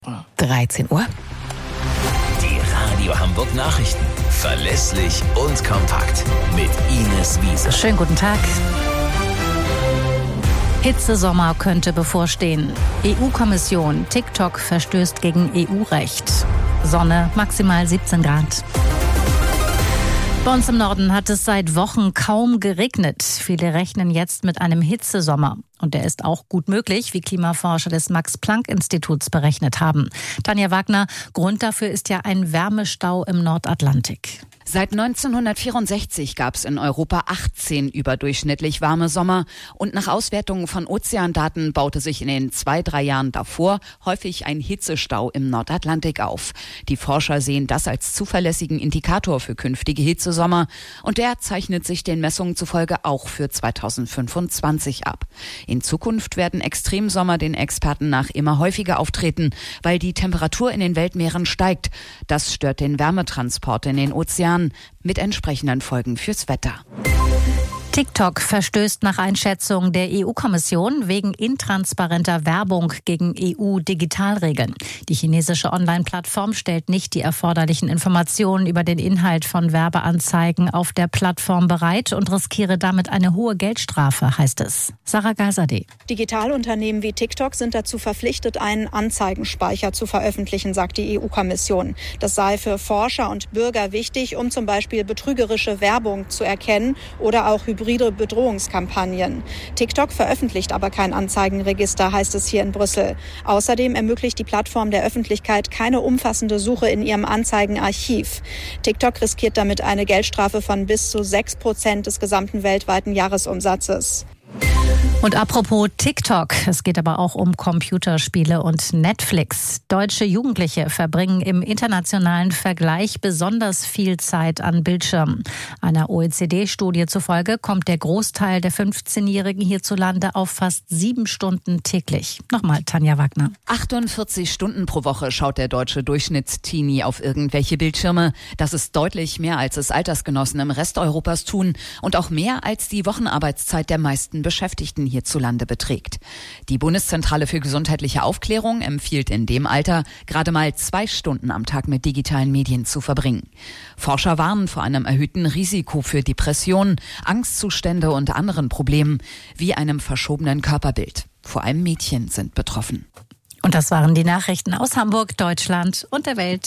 13 Uhr. Die Radio Hamburg Nachrichten. Verlässlich und kompakt. Mit Ines Wiese. Schönen guten Tag. Hitzesommer könnte bevorstehen. EU-Kommission, TikTok verstößt gegen EU-Recht. Sonne, maximal 17 Grad. Bei uns im Norden hat es seit Wochen kaum geregnet. Viele rechnen jetzt mit einem Hitzesommer. Und der ist auch gut möglich, wie Klimaforscher des Max-Planck-Instituts berechnet haben. Tanja Wagner, Grund dafür ist ja ein Wärmestau im Nordatlantik. Seit 1964 gab es in Europa 18 überdurchschnittlich warme Sommer. Und nach Auswertungen von Ozeandaten baute sich in den 2-3 Jahren davor häufig ein Hitzestau im Nordatlantik auf. Die Forscher sehen das als zuverlässigen Indikator für künftige Hitzesommer. Und der zeichnet sich den Messungen zufolge auch für 2025 ab. In Zukunft werden Extremsommer den Experten nach immer häufiger auftreten, weil die Temperatur in den Weltmeeren steigt. Das stört den Wärmetransport in den Ozeanen mit entsprechenden Folgen fürs Wetter. TikTok verstößt nach Einschätzung der EU-Kommission wegen intransparenter Werbung gegen EU-Digitalregeln. Die chinesische Online-Plattform stellt nicht die erforderlichen Informationen über den Inhalt von Werbeanzeigen auf der Plattform bereit und riskiere damit eine hohe Geldstrafe, heißt es. Sarah Geiserde. Digitalunternehmen wie TikTok sind dazu verpflichtet, einen Anzeigenspeicher zu veröffentlichen, sagt die EU-Kommission. Das sei für Forscher und Bürger wichtig, um zum Beispiel betrügerische Werbung zu erkennen oder auch hybride Bedrohungskampagnen. TikTok veröffentlicht aber kein Anzeigenregister, heißt es hier in Brüssel. Außerdem ermöglicht die Plattform der Öffentlichkeit keine umfassende Suche in ihrem Anzeigenarchiv. TikTok riskiert damit eine Geldstrafe von bis zu 6% des gesamten weltweiten Jahresumsatzes. Und apropos TikTok, es geht aber auch um Computerspiele und Netflix. Deutsche Jugendliche verbringen im internationalen Vergleich besonders viel Zeit an Bildschirmen. Einer OECD-Studie zufolge kommt der Großteil der 15-Jährigen hierzulande auf fast 7 Stunden täglich. Nochmal Tanja Wagner. 48 Stunden pro Woche schaut der deutsche Durchschnittsteenie auf irgendwelche Bildschirme. Das ist deutlich mehr, als es Altersgenossen im Rest Europas tun und auch mehr, als die Wochenarbeitszeit der meisten Beschäftigten hierzulande beträgt. Die Bundeszentrale für gesundheitliche Aufklärung empfiehlt in dem Alter, gerade mal 2 Stunden am Tag mit digitalen Medien zu verbringen. Forscher warnen vor einem erhöhten Risiko für Depressionen, Angstzustände und anderen Problemen, wie einem verschobenen Körperbild. Vor allem Mädchen sind betroffen. Und das waren die Nachrichten aus Hamburg, Deutschland und der Welt.